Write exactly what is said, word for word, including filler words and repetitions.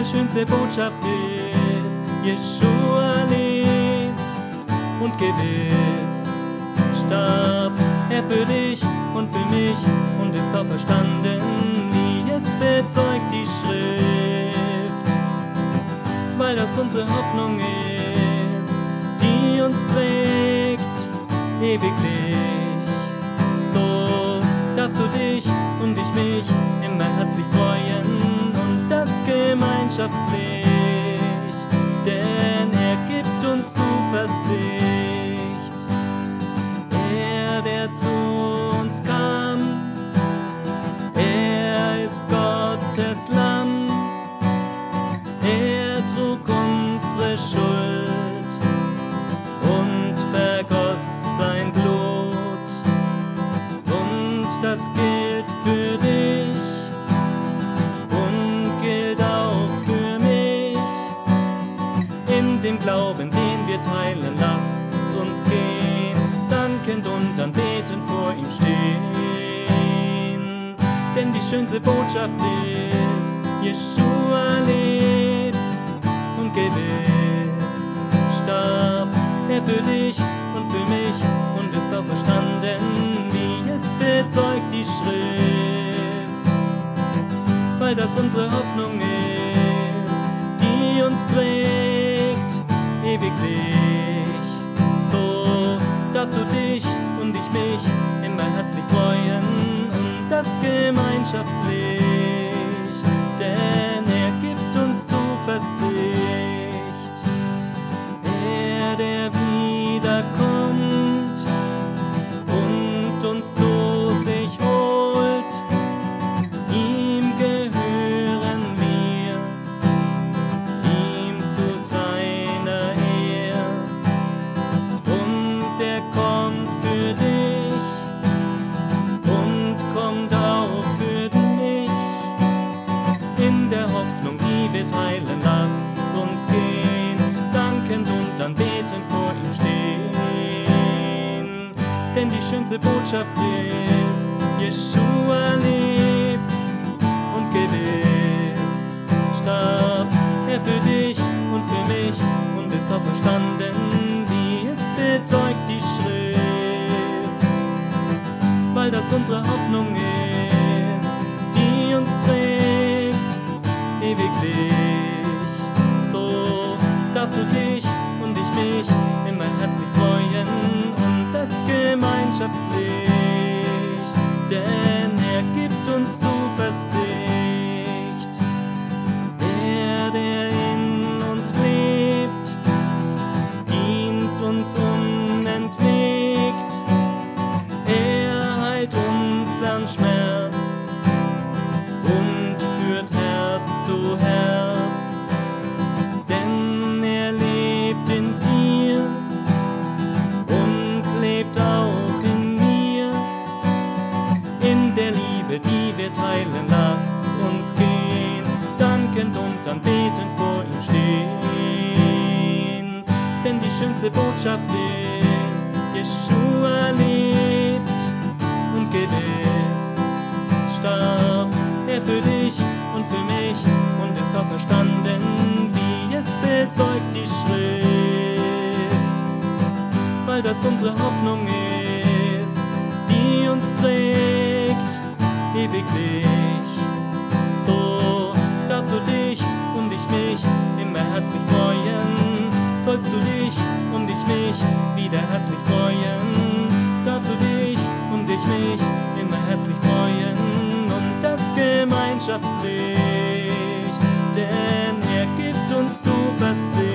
schönste Botschaft ist, Jeschua lebt und gewiss starb er für dich und für mich und ist auferstanden, wie es bezeugt die Schrift, weil das unsere Hoffnung ist, die uns trägt ewiglich. So darfst du dich und ich mich immer herzlich freuen und das gemeinschaftlich, denn er gibt uns Zuversicht. Er, der zu uns kam, er ist Gottes Lamm, er trug unsere Schuld und vergoss sein Blut, und das gilt für dich und gilt auch für mich. In dem Glauben, den wir teilen, lass uns gehen, dankend und anbetend vor ihm stehen. Denn die schönste Botschaft ist, Jeschua lebt und gewiss starb er für dich und für mich und ist auferstanden, wie es bezeugt die Schrift, weil das unsere Hoffnung ist, die uns trägt ewiglich. So darfst du dich und ich mich immer herzlich freuen und das gemeinschaftlich, denn er gibt uns Zuversicht. Er, der wiederkommt und uns zu sich holt, ihm gehören wir, ihm zu seiner Ehre, und er kommt für dich und kommt auch für mich. In der Hoffnung, die wir teilen, lass uns gehen, dankend und anbetend vor ihm stehen. Denn die schönste Botschaft ist, Jeschua lebt und gewiss starb er für dich und für mich und ist auferstanden, wie es bezeugt die Schrift, weil das unsere Hoffnung ist, die uns trägt ewiglich. So darfst du dich und ich mich immer herzlich freuen und das gemeinschaftlich, denn er gibt uns Zuversicht. Er, der in uns lebt, dient uns unentwegt, er heilt unseren Schmerz und führt Herz zu Herz, denn er lebt in dir und lebt auch in mir. In der Liebe, die wir teilen, lass uns gehen, dankend und anbetend vor ihm stehen. Denn die schönste Botschaft ist, Jeschua lebt und gewiss starb er für dich und für mich und ist auferstanden, wie es bezeugt die Schrift, weil das unsere Hoffnung ist, die uns trägt ewiglich. So darfst du dich und ich mich immer herzlich freuen, sollst du dich und ich mich wieder herzlich freuen, darfst du dich und ich mich immer herzlich freuen und das gemeinschaftlich, denn er gibt uns Zuversicht.